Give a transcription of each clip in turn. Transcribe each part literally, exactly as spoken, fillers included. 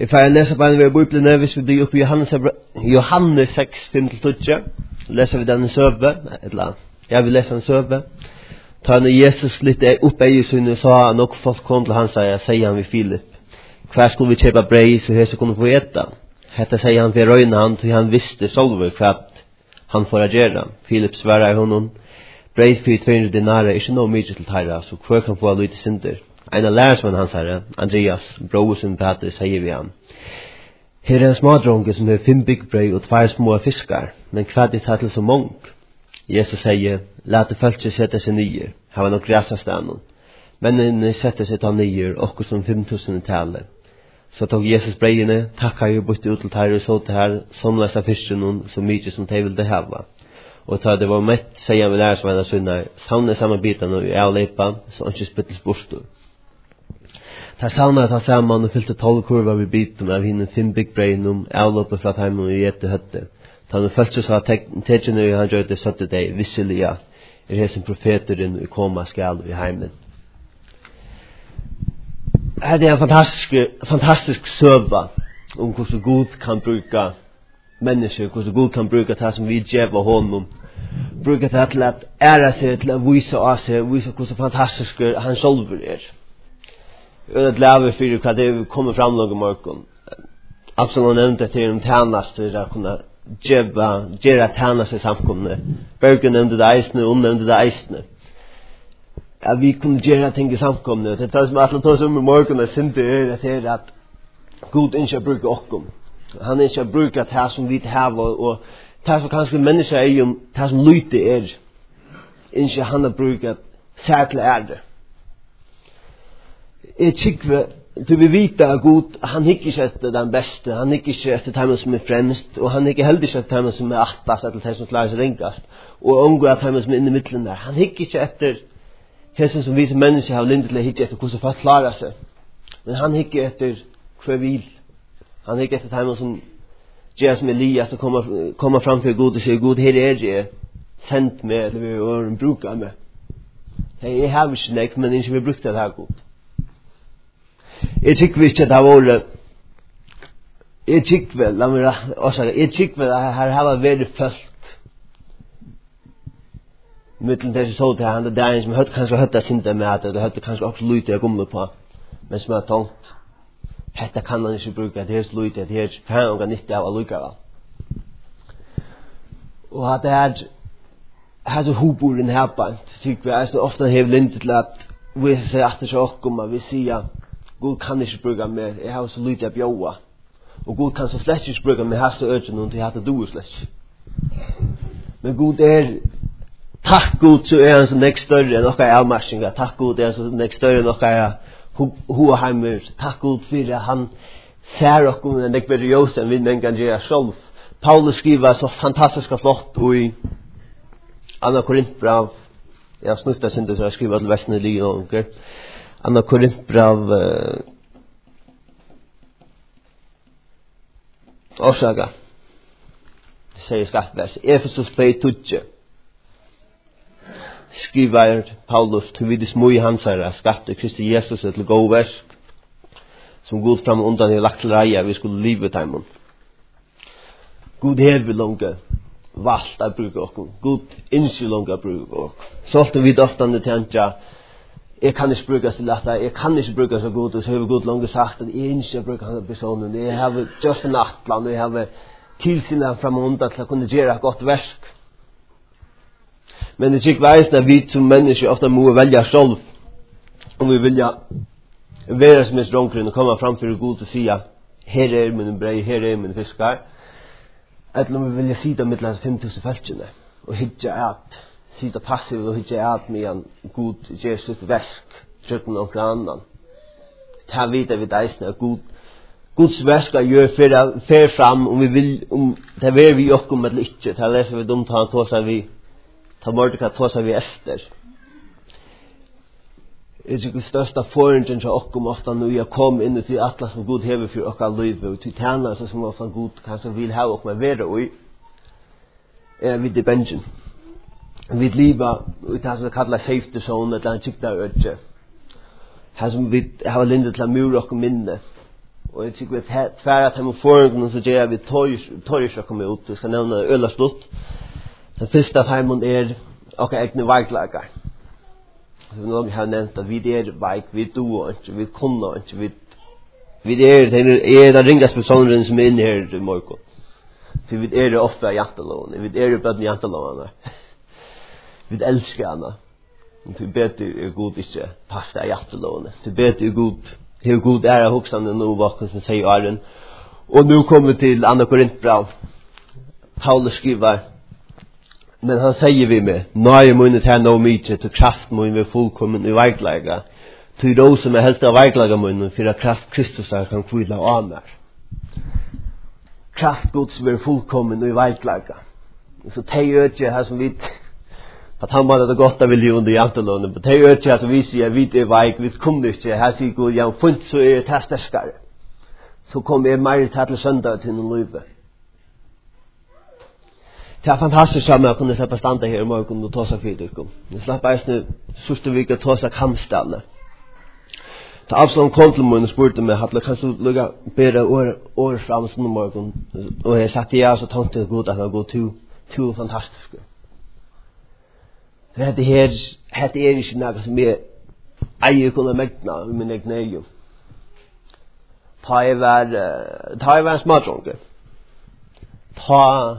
Jeg får lese på en ved Bibelen, hvis vi blir oppe i Johannes, Johannes seks, fem til tolv, leser vi denne søve, eller jeg vil lese en søve. Ta når Jesus litt oppe i synet, så har nok folk kom til han, sier han ved Filip. Hva skulle vi kjøpe brei, så hese kunne få etta? Hette sier han ved røyne han, til han visste selv hva han får agere. Filip svarer honom, brei for to hundre dinarer, ikke noe mye til teira, så hver kan få lite synder. En av lærersmenn hans herre, Andreas, bror som Peter, sier vi han. Her er en smadronke som har fem byggbrei og tvær små fiskar, men hva er det til så mong? Jesus sier, lät det følge sette seg nye, her var nok græsavstanden. Mennene sette seg til nye, okkur som fem tusen tale. Så tog Jesus breiene, takka jo bort ut til teir og så til her, somlesa fisken så mye som de ville hava. Og ta det var mett, sier han ved lærersmenn av sunnar, savne samme bitan og avleipa, så han ikke spyttes bortstor. Ta savna ta saman og fyllte tolv kurvar vid bitum av henne fem byggbrein avloppet fra teimen og gjette høtte. Ta han følte seg tegjene og han gjør det søtte deg, visselig ja, er hesen profeteren i koma skal i heimen. Her er en fantastisk, fantastisk søva om hvordan Gud kan bruka mennesker, hvordan Gud kan bruka det som vi djeva honom, bruka det til at æra seg, til å vise av seg, vise hvordan fantastisk han selv er. Jeg er glad for hva det kommer fram noen morgen. Absolutt nevnte til en tjenest til å kunne gjøre tjenest i samkomne. Bergen nevnte det eisene, og nevnte det eisene. At vi kunne gjøre ting i samkomne. Det er som at det tar om i morgen og synte er til at Gud ikke bruker okkom. Han ikke bruker det som vi har, og det som kanskje mennesker er om det som lyte er. Ikke han har brukt særlig er det. Jeg tykker du vil vite at Gud, han hikker ikke etter den beste, han hikker ikke etter dem som er fremst, og han hikker heller ikke etter dem som er attast, eller dem som klarer seg ringast, og omgår at dem som er inne i midtelen der. Han hikker ikke etter hessen som vi som mennesker har lindet til å hikke etter hvordan folk klarer seg. Men han hikker etter hver vil. Han hikker etter dem som gjør som Elias og kommer, kommer fram til Gud og sier, Gud, her er jeg sendt med, eller vi har en bruk av meg. Jeg har ikke nek, men ikke vi har brukt det her Gud. Jeg tykker vi ikke at det har vært, jeg tykker vel, la meg også si, jeg tykker vel at her har vært folk, mittelen til så til han, det er en som høtte kanskje høtte sinte med at det høtte kanskje også lute jeg gomle på, men som har tongt, dette kan han ikke bruke, det er så lute, det er fan og nytte av allukere. Og at det er, her så hoboren her på, tykker vi er så ofte hev linte til at vi sier at det er ikke om, vi sier, Gud kan ikke bruke meg, jeg har så lite å bjøve. Og Gud kan så slett ikke bruke meg, jeg har så øde noen til at det du slett. Men Gud er, takk Gud, så er han så nek større enn noen avmarsinger. Takk Gud, er han så nek større enn noen hoaheimer. Takk Gud, for han ser dere enn nek bedre jøs enn vi menn kan gjøre selv. Paulus skriver så fantastisk flott i Anna Korintbrev. Jeg har snuttet sin til å skrive til Vestene Lige og okay? Anna Korintbrev uh, Årsaga det sier skattvers Efesus två tolv skriver Paulus til vidis mui hansara skatte Kristi Jesus til god versk som Gud fram undan i lagt til reia vi skulle live teimen Gud hever lange valgt å bruke okkur Gud innskje lange å bruke okkur så alt vi ofte tjentja jeg kan ikke bruke til dette, jeg kan ikke bruke så god, og så har vi godt langt sagt at jeg ikke bruker denne personen. Jeg har just en nattplan, og jeg har tilsynet frem og undan til å kunne gjøre et godt versk. Men det er ikke veisen at vi som mennesker ofte må velge selv, om vi vil være som en strånggrunn og komme frem til god og si her er min brei, her er min fiskar. Eller om vi vil si det med fem tusen feltene, og hitje at sida passiv og ikke at med en god gjør sitt versk trøtten og annan. Det her vet vi deisene at god, Guds versk gjør fer fram om vi vil, om det er vi okkom eller ikke. Det her leser vi dumt han tås vi, ta mordeka tås vi efter. Det er ikke største foringen til okkom ofte når jeg kom inn til atla som god hever for okka liv og til tjener som ofte god kanskje vil ha okkom være og er vi i benjen. Vi lever i det som kallar safety zone, eller en tykta ødje. Her som vi har lindet til å mure og minne. och jag tycker att tvär att hem förgången så ger vi torg ska komma ut. Jag ska nämna öla slott. Den första timon är och egna väglagar. Så nog har nämnt att vi är väg vi do inte vi kunna inte vi vi är det är det ringas personen som är inne här i morgon. Så vi är det ofta hjärtelån. Vi är det på hjärtelån. Vi älskar henne. Du bete är god inte pasta hjärtelån. Du bete är god. Hur god är det också nu vaken som säger Aron. Och nu kommer vi till andra Korintbrev. Paulus skriver men han säger vi med nej munnet här no mycket till kraft mun vi fullkommen i verkliga. Till då som är helt av verkliga mun för att kraft Kristus kan kvilla av mer. Kraft Guds blir fullkommen i verkliga. Så tejer inte här som vi att han bara det gott vill ju under jantelån men tejer inte att vi ser vi det väg vi kommer inte här sig går jag funt så är det testarskare. Så kommer jag mer till söndag till en löve. Det är fantastiskt att man kunde släppa standa här i morgon och ta sig för det. Jag släpper just nu sista veckan ta sig kampställe. Så Absalom kom till mig och spurte mig att kanske lugga bättre år, år fram som morgon. Och jag sa ja så tänkte jag god att han går till till fantastiska. Det här här det är inte något som är äger kunna mäkta i min egen egen. Ta jag var ta jag var smartronke. Ta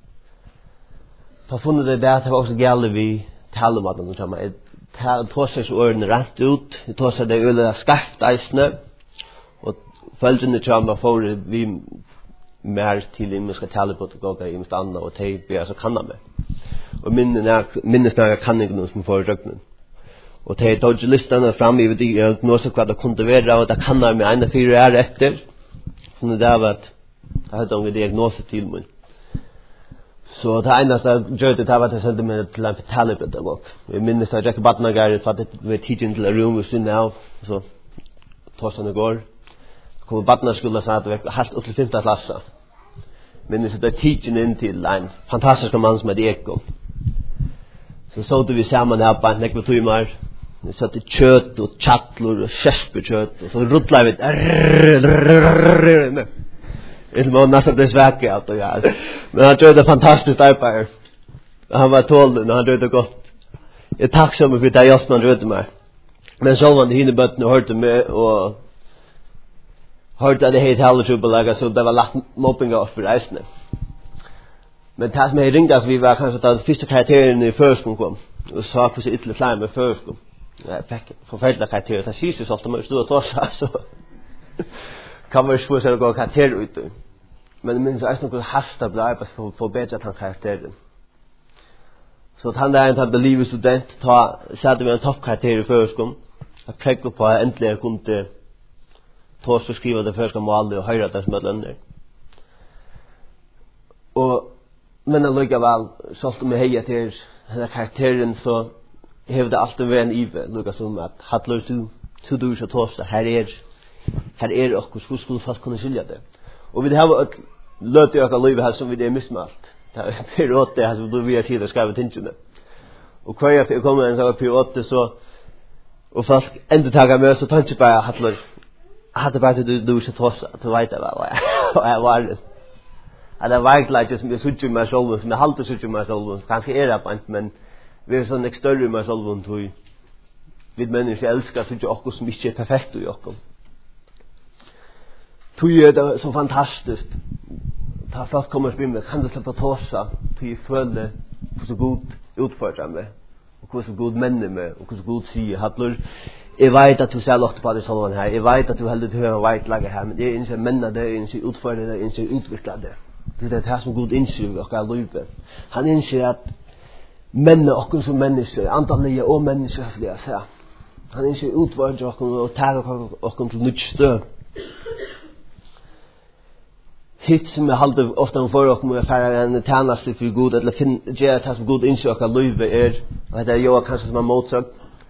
ta funnit det där att det var också gäller vi talmaten som är torsdags åren rätt ut. Det tar sig det öle skaft isne och följande charma för vi mer till in ska tala på att gå i stanna och tejpa så kan man med. Och minne minnes när kan inte som för röknen. Och det tog listan fram i det nå så vad det kunde vara och det kan man med en fyra år efter. Så det där var att det hade en diagnos till mig. Så det enda som gjorde det var att jag sände mig till en talibet där bort. Jag minns att jag bara när för att det var teaching till en rum och så nu så torsdagen igår kom barnen skulle säga att det var helt upp till femte klass. Minns att det teaching in till en fantastisk man som är eko. Så så då vi samman här på en kvart timmar. Vi satt i kött och chattlor och käspekött och så ruttlade vi det var nästan det sväcka allt och ja. Men han gjorde fantastiskt arbete. Han var tåld när han gjorde gott. Jag är tacksam för det just man gjorde mig. Men så var det hinner bötten och hörde mig och hörde att det hette halvtrubbelaga så det var lagt mobbing av för reisende. Men det som jag ringde så vi var kanske att första karakteren i förskolan kom och sa hur så ytterligare klar med förskolan. Jag fick förfärliga karaktärer. Det syns ju så ofta man stod och torsade så kan man ju få sig att gå karaktärer ut. Men minns jag att något hasta blev för för bättre att karaktären. Så att han där inte hade livet student ta satte med en toppkaraktär i förskolan. Jag präckte på att äntligen kunde ta så skriva det första målet och höra det som ett lönder. Och men det lukar väl så att med heja till den här karaktären så hävde alltid vara en ive lukar som att hattlar to to do så tosta här är här är och hur skulle fast kunna skilja det. Och vi det har ett löt jag kan leva här som vi det missmalt. Det är åt det som du vill till att skriva tinchen. Och kvar jag kommer en så på åt så och fast ända taga med så tänkte bara hattlar hade bara du du så tosta att veta vad jag var det. Alla verkligen just med suchu med själva som håller suchu med själva kanske är det på men vi är sån extern med själva och vi vi människor älskar suchu också som inte är perfekt och också. Tui är det så fantastiskt. Ta folk kommer spela med kan det släppa torsa. Tui földe så god utförda med och hur så god männe med och hur så god sie hatlar. Jag vet att du ser lågt på det sån här. Jag vet att du håller till höra white lager här men det är inte männa det är inte utförda det är inte utvecklade. Det är det här som god insyr och kan lupa. Han inser att männa och som människor antalliga och människor skulle jag säga. Han inser utförda och tar och till nytt stöd. Hitt som jag halde ofta för och med färra en tjänste för god eller fin ge tas god insök att löve är och det är ju kanske som en motsagt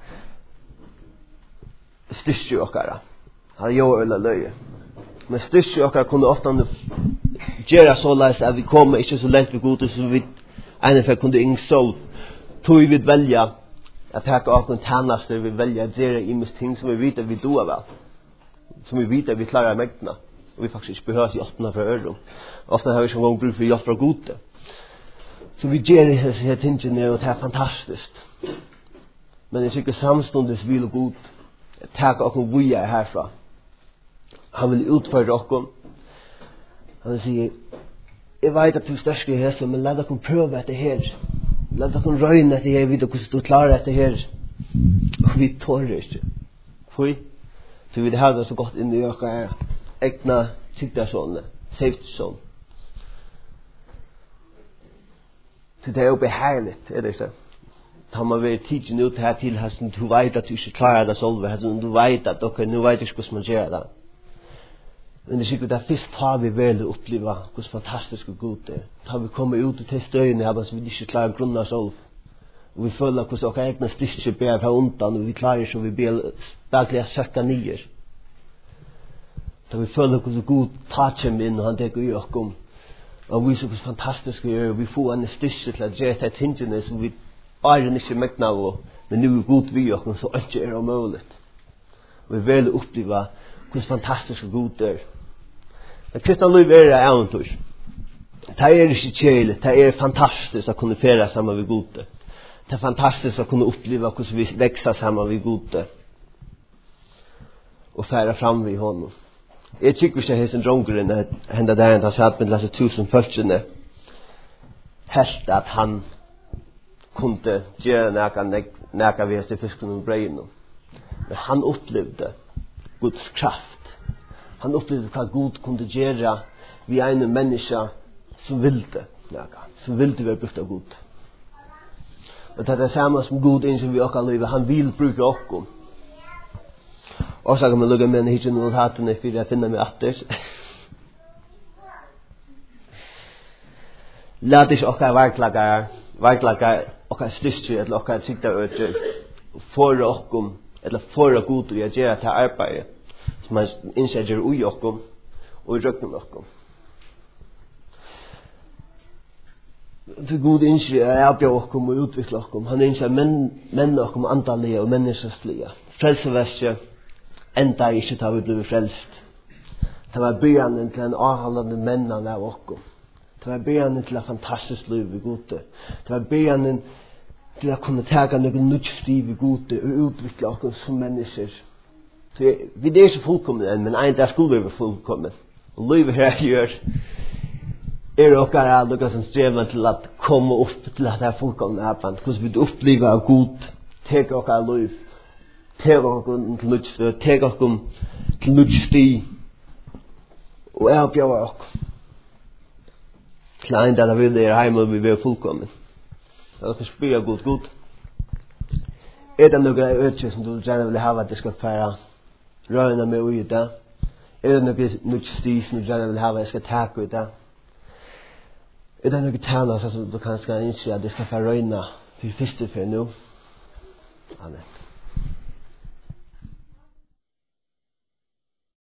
styrke och kara. Han gör eller löje. Men styrke och kara kunde ofta göra så lätt att vi kommer inte så lätt för god så vi en för kunde ing så tog vi välja att ta och en tjänste vi välja att göra i mis ting som vi vet att vi doar väl. Som vi vet att vi klarar mäkterna. og vi faktisk ikke behøver hjelpen fra øren. Ofte har vi ikke engang brug for hjelp fra gode. Så vi gjør det her tingene, og det er fantastisk. Men jeg tykker samstundes vil og god takk okkur vuja herfra. Han vil utføre okkur. Han vil si, jeg vet at du er størst i hese, men la dere prøve etter her. La dere røyne etter her, vite hvordan du klarer etter her. Og vi tårer ikke. Fui? Så vi har det så godt inn i okkur egna siktarsånne, safety-sånne. Så det er jo behagligt, er det ikke? Da man vil tidsen ut her til hesten, du vet at du ikke klarer det selv, hesten, du vet at ok, nu vet jeg ikke hvordan man gjør det. Men det er sikkert at først har vi vel oppleve hvordan fantastisk og god det er. Da vi kommer ut til støyene her, så vi ikke klarer grunna selv. Og vi føler hvordan våre egne styrker ber fra undan, og vi klarer ikke, og vi ber daglig å søkke nye. Da vi føler hvordan god tar kommer inn, og han teker i okkom. Og vi så hvordan fantastisk vi er, og vi får en styrke til å gjøre det tingene som vi bare ikke megna av, men nu er god vi okkom, så ikke er det mulig. Og vi vil oppleve hvordan fantastisk og god det er. Men kristna liv er det eventyr. Det er ikke kjeilig, det er fantastisk å kunne fære sammen med gode. Det er fantastisk å kunne oppleve hvordan vi vekser sammen med gode. Og fære fram ved honom. Jeg tykker ikke hesten drongeren henda der han har satt med disse tusen følgene. Helt at han kunde gjøre næka ved til fisken og breien. Men han opplevde Guds kraft. Han opplevde hva Gud kunne gjøre ved en menneske som ville næka, som ville være brukt av Gud. Og det er det samme som Gud innser vi okka livet. Han vil bruke okkom. Og så kan man lukke med en hitje noen hatene for jeg finner meg atter. Lad ikke okka verklager, verklager okka styrke, eller okka siktarøtjer, for okkom, eller for god å gjøre til arbeidet, som han innskjedger ui okkom, og i røkken okkom. Til god innskjer er avbjør okkom og utvikle okkom. Han innskjer menn, menn okkom antallige og menneskeslige. Frelseverskje enda ikke da vi ble frelst. Det var begynnelsen til en avholdende mennan av okkom. Det var begynnelsen til en fantastisk liv i gode. Det var begynnelsen til å kunne tage noen nødvendig i gode og utvikle okkom som mennesker. Vi er ikke fullkomne enn, men en der skulle vi være fullkomne. Og livet her gjør er okkar alluga som strever til at komme opp til at det er fullkomne arbeid. Hvordan vi opplever av god, teg okkar liv, teg okkar til nødvendig, teg okkar til nødvendig, og jeg oppgjør okkar. Til en der vil er heim og vi vil fullkomne. Og dere spyr god, god. Er det noe øtje som du gjerne vil ha at det skal fære røyna med ui i det? Er det noe nødvendig som du gjerne vil ha at jeg skal takke ut det? Er det noe tjener som du kanskje innse at det skal få røyna for første for nå? Amen.